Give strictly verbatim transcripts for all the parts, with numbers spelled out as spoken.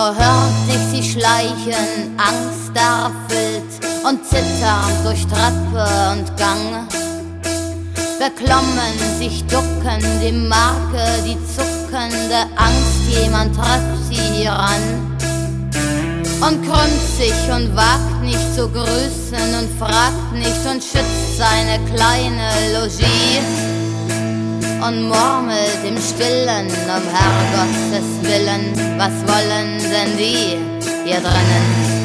Oh, hört ich sie schleichen, angsterfüllt und zitternd durch Treppe und Gang. Beklommen, sich ducken, die Marke, die zuckende Angst, jemand trifft sie hier an. Und krümmt sich und wagt nicht zu grüßen und fragt nicht und schützt seine kleine Logis. Und murmelt im Stillen, um Herrgottes Willen, was wollen denn die hier drinnen?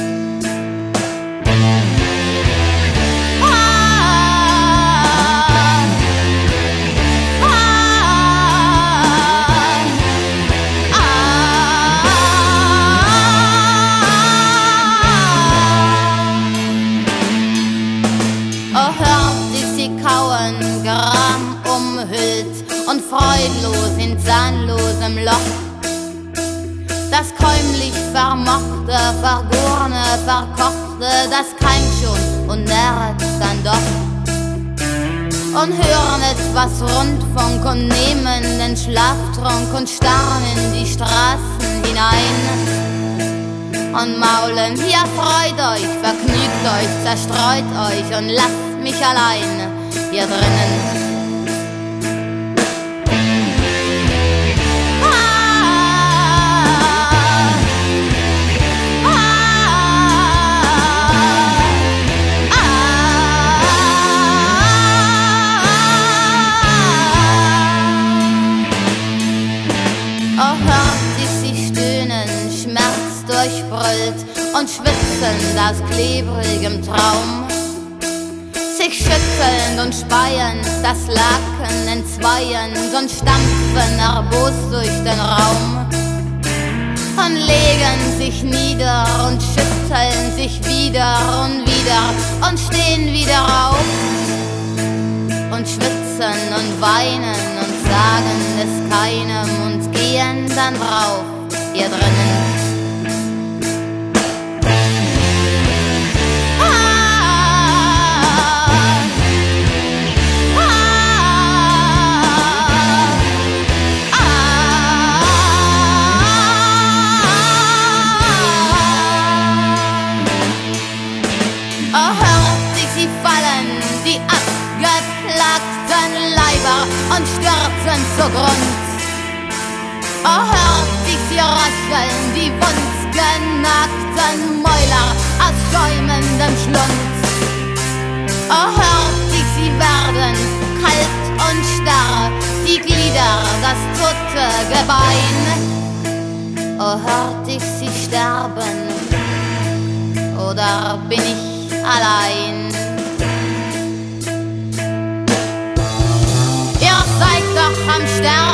Oh, hört ich sie kauen, Gram umhüllt und freudlos in zahnlosem Loch. Das käumlich Vermochte, Vergorene, Verkochte, das keimt schon und nährt dann doch. Und hören etwas Rundfunk und nehmen den Schlaftrunk und starren in die Straßen hinein. Und maulen, ja freut euch, vergnügt euch, zerstreut euch und lasst mich allein hier drinnen. Durchbrüllt und schwitzend aus klebrigem Traum, sich schüttelnd und speiend das Laken entzweiend und stampfen erbost durch den Raum und legen sich nieder und schütteln sich wieder und wieder und stehen wieder auf und schwitzen und weinen und sagen es keinem und gehen dann drauf hier drinnen. Und stürzen zugrund. Oh, hört sich sie rascheln, die wundgenagten Mäuler aus schäumendem Schlund. Oh, hört sich sie werden, kalt und starr, die Glieder, das tote Gebein. Oh, hört ich sie sterben, oder bin ich allein? Seid doch am Sterben.